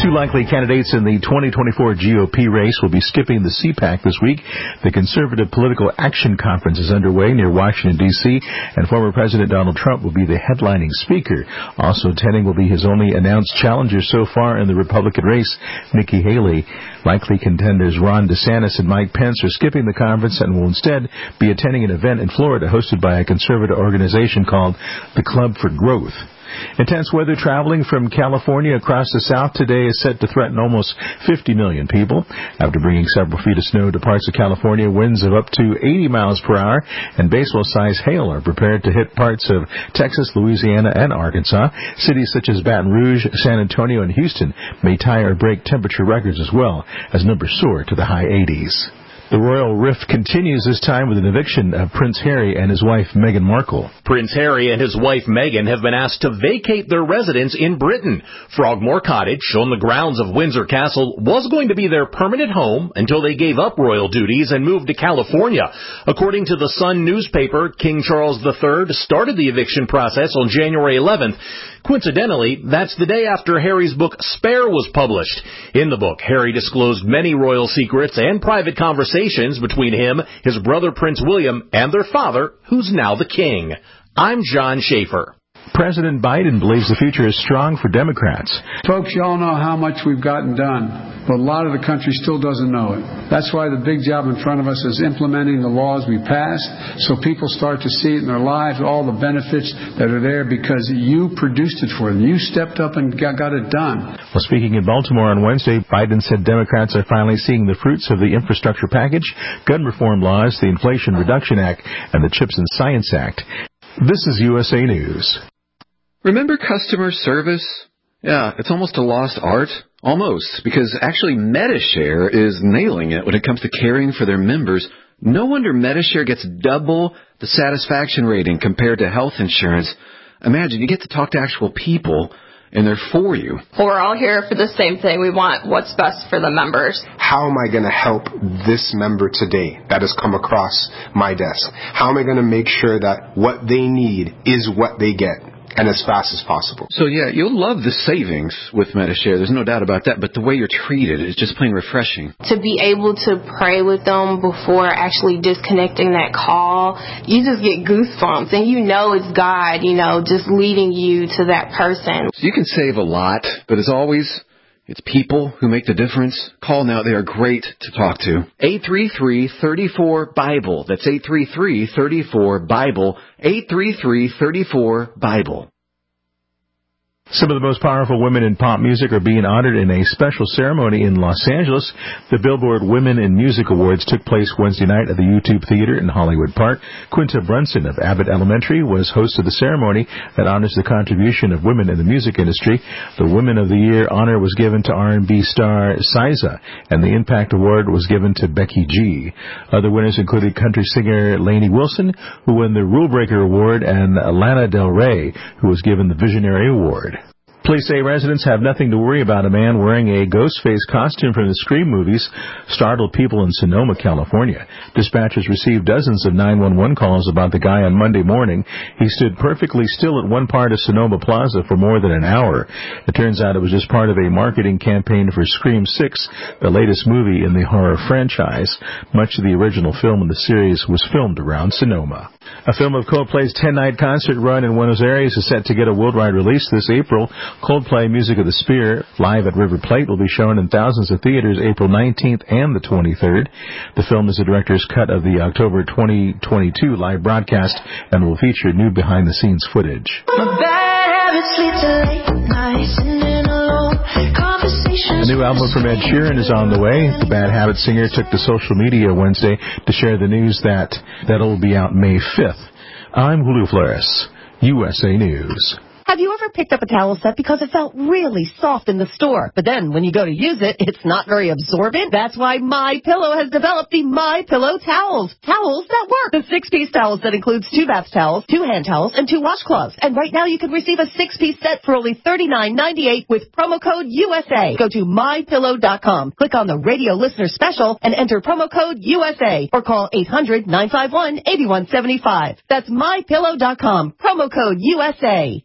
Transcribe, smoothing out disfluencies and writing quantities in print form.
Two likely candidates in the 2024 GOP race will be skipping the CPAC this week. The Conservative Political Action Conference is underway near Washington, D.C., and former President Donald Trump will be the headlining speaker. Also attending will be his only announced challenger so far in the Republican race, Nikki Haley. Likely contenders Ron DeSantis and Mike Pence are skipping the conference and will instead be attending an event in Florida hosted by a conservative organization called the Club for Growth. Intense weather traveling from California across the South today is set to threaten almost 50 million people. After bringing several feet of snow to parts of California, winds of up to 80 miles per hour and baseball-sized hail are prepared to hit parts of Texas, Louisiana, and Arkansas. Cities such as Baton Rouge, San Antonio, and Houston may tie or break temperature records as well, as numbers soar to the high 80s. The royal rift continues this time with an eviction of Prince Harry and his wife Meghan Markle. Prince Harry and his wife Meghan have been asked to vacate their residence in Britain. Frogmore Cottage, on the grounds of Windsor Castle, was going to be their permanent home until they gave up royal duties and moved to California. According to the Sun newspaper, King Charles III started the eviction process on January 11th. Coincidentally, that's the day after Harry's book Spare was published. In the book, Harry disclosed many royal secrets and private conversations between him, his brother Prince William, and their father, who's now the king. I'm John Schaefer. President Biden believes the future is strong for Democrats. Folks, you all know how much we've gotten done, but a lot of the country still doesn't know it. That's why the big job in front of us is implementing the laws we passed so people start to see it in their lives, all the benefits that are there because you produced it for them. You stepped up and got it done. Well, speaking in Baltimore on Wednesday, Biden said Democrats are finally seeing the fruits of the infrastructure package, gun reform laws, the Inflation Reduction Act, and the CHIPS and Science Act. This is USA News. Remember customer service? Yeah, it's almost a lost art. Almost, because actually Medi-Share is nailing it when it comes to caring for their members. No wonder Medi-Share gets double the satisfaction rating compared to health insurance. Imagine, you get to talk to actual people, and they're for you. Well, we're all here for the same thing. We want what's best for the members. How am I going to help this member today that has come across my desk? How am I going to make sure that what they need is what they get? And as fast as possible. So, yeah, you'll love the savings with Medi-Share. There's no doubt about that. But the way you're treated is just plain refreshing. To be able to pray with them before actually disconnecting that call, you just get goosebumps. And you know it's God, just leading you to that person. So you can save a lot. But as always, it's people who make the difference. Call now. They are great to talk to. 833-34-BIBLE. That's 833-34-BIBLE. 833-34-BIBLE. Some of the most powerful women in pop music are being honored in a special ceremony in Los Angeles. The Billboard Women in Music Awards took place Wednesday night at the YouTube Theater in Hollywood Park. Quinta Brunson of Abbott Elementary was host of the ceremony that honors the contribution of women in the music industry. The Women of the Year honor was given to R&B star SZA, and the Impact Award was given to Becky G. Other winners included country singer Lainey Wilson, who won the Rule Breaker Award, and Lana Del Rey, who was given the Visionary Award. Police say residents have nothing to worry about. A man wearing a Ghostface costume from the Scream movies startled people in Sonoma, California. Dispatchers received dozens of 911 calls about the guy on Monday morning. He stood perfectly still at one part of Sonoma Plaza for more than an hour. It turns out it was just part of a marketing campaign for Scream 6, the latest movie in the horror franchise. Much of the original film in the series was filmed around Sonoma. A film of Coldplay's 10-night concert run in Buenos Aires is set to get a worldwide release this April. Coldplay Music of the Sphere, live at River Plate, will be shown in thousands of theaters April 19th and the 23rd. The film is the director's cut of the October 2022 live broadcast and will feature new behind-the-scenes footage. A new album from Ed Sheeran is on the way. The Bad Habit singer took to social media Wednesday to share the news that it'll be out May 5th. I'm Julio Flores, USA News. Have you ever picked up a towel set because it felt really soft in the store, but then when you go to use it, it's not very absorbent? That's why MyPillow has developed the MyPillow towels. Towels that work. The 6-piece towel set includes 2 bath towels, 2 hand towels, and 2 washcloths. And right now you can receive a 6-piece set for only $39.98 with promo code USA. Go to MyPillow.com, click on the radio listener special, and enter promo code USA, or call 800-951-8175. That's MyPillow.com, promo code USA.